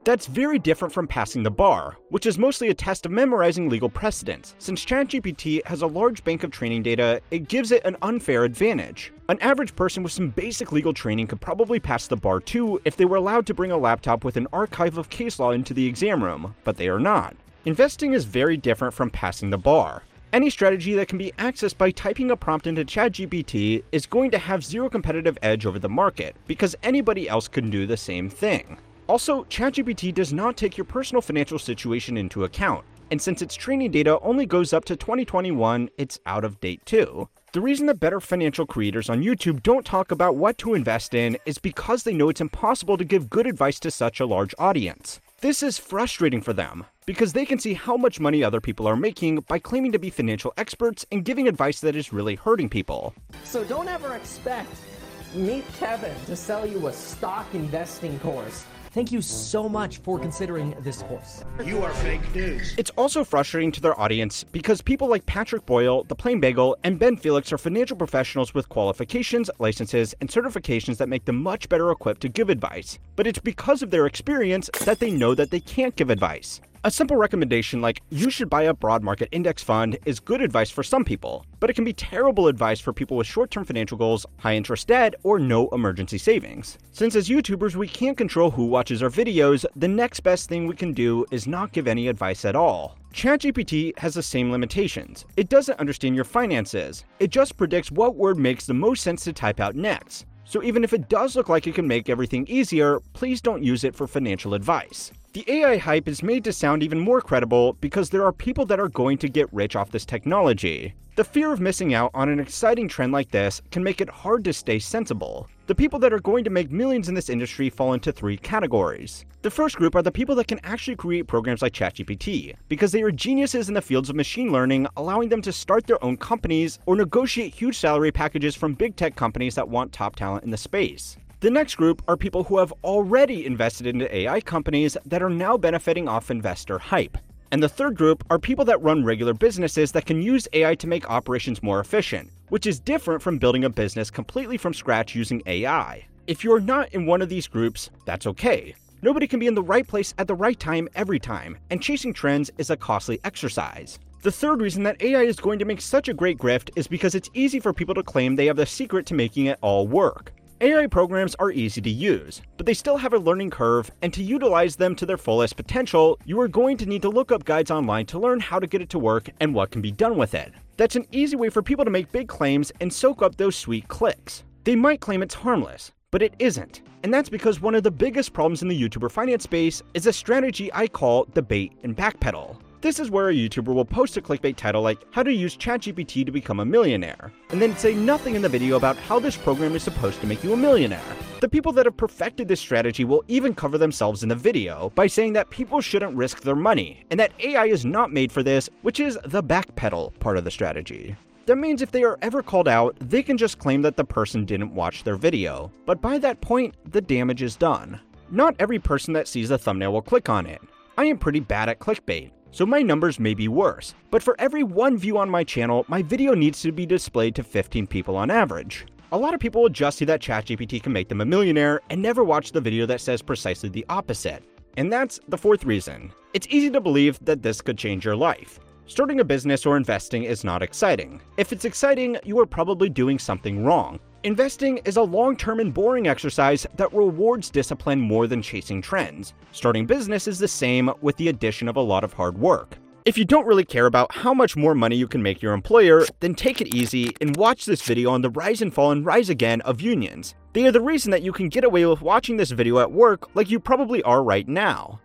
That's very different from passing the bar, which is mostly a test of memorizing legal precedents. Since ChatGPT has a large bank of training data, it gives it an unfair advantage. An average person with some basic legal training could probably pass the bar too if they were allowed to bring a laptop with an archive of case law into the exam room, but they are not. Investing is very different from passing the bar. Any strategy that can be accessed by typing a prompt into ChatGPT is going to have zero competitive edge over the market, because anybody else can do the same thing. Also, ChatGPT does not take your personal financial situation into account, and since its training data only goes up to 2021, it's out of date too. The reason that better financial creators on YouTube don't talk about what to invest in is because they know it's impossible to give good advice to such a large audience. This is frustrating for them, because they can see how much money other people are making by claiming to be financial experts and giving advice that is really hurting people. So don't ever expect Meet Kevin to sell you a stock investing course. Thank you so much for considering this course. You are fake news. It's also frustrating to their audience because people like Patrick Boyle, The Plain Bagel, and Ben Felix are financial professionals with qualifications, licenses, and certifications that make them much better equipped to give advice. But it's because of their experience that they know that they can't give advice. A simple recommendation like, you should buy a broad market index fund is good advice for some people, but it can be terrible advice for people with short-term financial goals, high interest debt, or no emergency savings. Since as YouTubers we can't control who watches our videos, the next best thing we can do is not give any advice at all. ChatGPT has the same limitations. It doesn't understand your finances. It just predicts what word makes the most sense to type out next. So even if it does look like it can make everything easier, please don't use it for financial advice. The AI hype is made to sound even more credible because there are people that are going to get rich off this technology. The fear of missing out on an exciting trend like this can make it hard to stay sensible. The people that are going to make millions in this industry fall into three categories. The first group are the people that can actually create programs like ChatGPT, because they are geniuses in the fields of machine learning, allowing them to start their own companies or negotiate huge salary packages from big tech companies that want top talent in the space. The next group are people who have already invested into AI companies that are now benefiting off investor hype. And the third group are people that run regular businesses that can use AI to make operations more efficient, which is different from building a business completely from scratch using AI. If you're not in one of these groups, that's okay. Nobody can be in the right place at the right time every time, and chasing trends is a costly exercise. The third reason that AI is going to make such a great grift is because it's easy for people to claim they have the secret to making it all work. AI programs are easy to use, but they still have a learning curve, and to utilize them to their fullest potential, you are going to need to look up guides online to learn how to get it to work and what can be done with it. That's an easy way for people to make big claims and soak up those sweet clicks. They might claim it's harmless, but it isn't. And that's because one of the biggest problems in the YouTuber finance space is a strategy I call the bait and backpedal. This is where a YouTuber will post a clickbait title like, how to use ChatGPT to become a millionaire, and then say nothing in the video about how this program is supposed to make you a millionaire. The people that have perfected this strategy will even cover themselves in the video by saying that people shouldn't risk their money, and that AI is not made for this, which is the backpedal part of the strategy. That means if they are ever called out, they can just claim that the person didn't watch their video, but by that point, the damage is done. Not every person that sees the thumbnail will click on it. I am pretty bad at clickbait, so my numbers may be worse, but for every one view on my channel, my video needs to be displayed to 15 people on average. A lot of people will just see that ChatGPT can make them a millionaire and never watch the video that says precisely the opposite. And that's the fourth reason. It's easy to believe that this could change your life. Starting a business or investing is not exciting. If it's exciting, you are probably doing something wrong. Investing is a long-term and boring exercise that rewards discipline more than chasing trends. Starting business is the same with the addition of a lot of hard work. If you don't really care about how much more money you can make your employer, then take it easy and watch this video on the rise and fall and rise again of unions. They are the reason that you can get away with watching this video at work like you probably are right now.